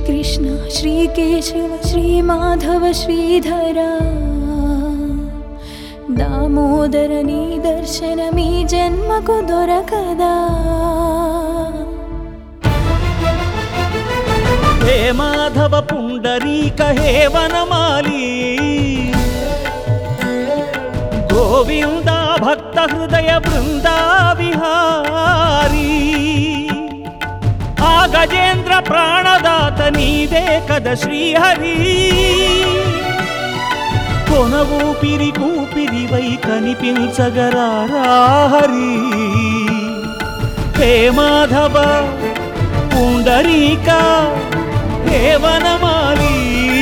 శ్రీకృష్ణ శ్రీకేశవ శ్రీమాధవ శ్రీధరా దామోదర నీ దర్శనమీ జన్మకు దొరకదా. హే మాధవ పుండరీక హే వనమాలి గోవింద భక్త హృదయ బృందా విహారీ ఆ గజేంద్ర ప్రాణదాత నీదే కద శ్రీహరి. కొన ఊపిరి కూపిరివై కనిపించగరారా హరి. హే మాధవ పుండరీక హే వనమాలి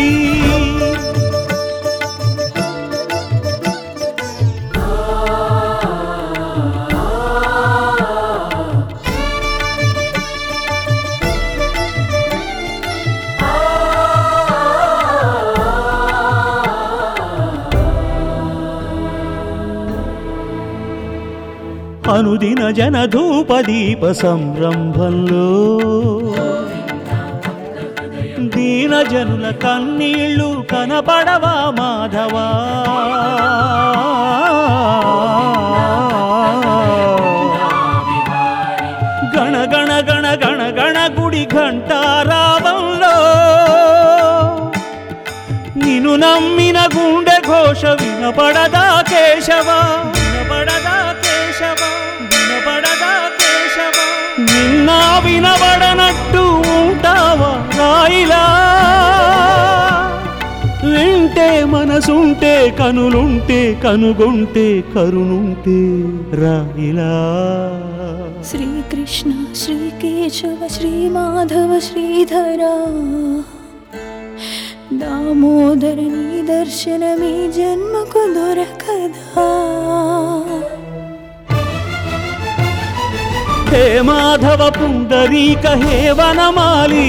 అనుదిన జనధూపదీప సంరంభంలో దీన జనుల కన్నీళ్ళు కనపడవా మాధవా. గణ గణ గణ గణ గణ గుడి ఘంటారావంలో నిన్ను నమ్మిన గుండె ఘోష వినపడదా కేశవా. వినపడదా కేశవ వినపడదా కేశవ. నిన్న వినబడనట్టు ఉంటావా రాయిలా. వింటే మనసుంటే కనులుంటే కనుగొంటే కరుణుంటే రాయిలా. శ్రీకృష్ణ శ్రీకేశవ శ్రీమాధవ శ్రీధరా దామోదర నీ దర్శనమీ జన్మకు దొరకదా. హే మాధవ పుండరీక హే వనమాలి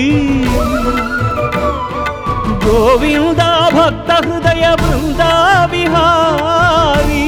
గోవింద భక్త హృదయ బృందా విహారీ.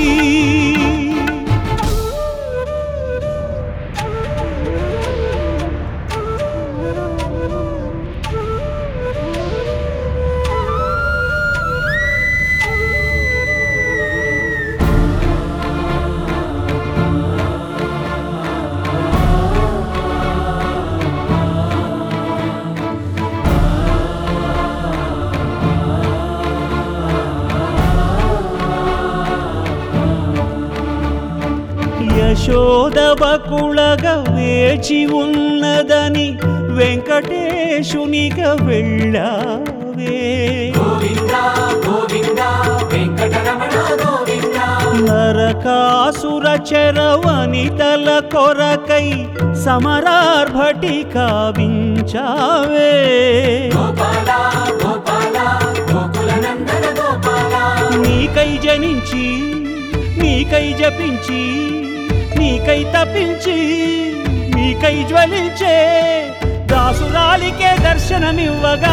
యశోదవకుళగా వేచి ఉన్నదని వెంకటేశునిగా వెళ్ళావే. నరకాసుర చరవనితల కొరకై సమరార్భటి కావించావే. నీకై జనించి నీకై జపించి నీకై తపించి నీకై జ్వలించే దాసురాలికే దర్శనమివ్వగా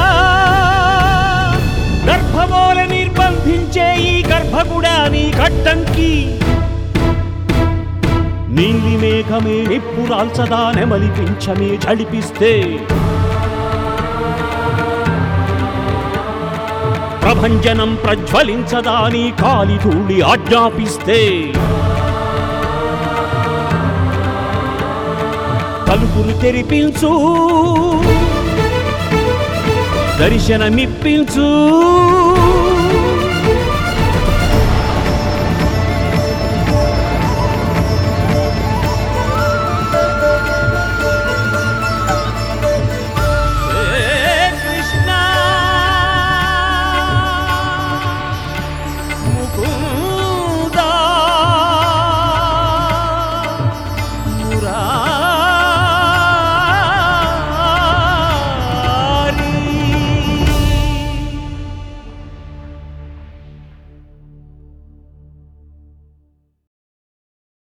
గర్భమూల నిర్బంధించే ఈ గర్భగుడా నీ కట్టంకి. నీలి మేఘమే నిప్పురాల్చదా నెమలిపించమే జడిపిస్తే ప్రభంజనం ప్రజ్వలించదా నీ కాలి ధూళి ఆజ్ఞాపిస్తే. తలుపులు తెరిపించు దర్శనమిప్పించు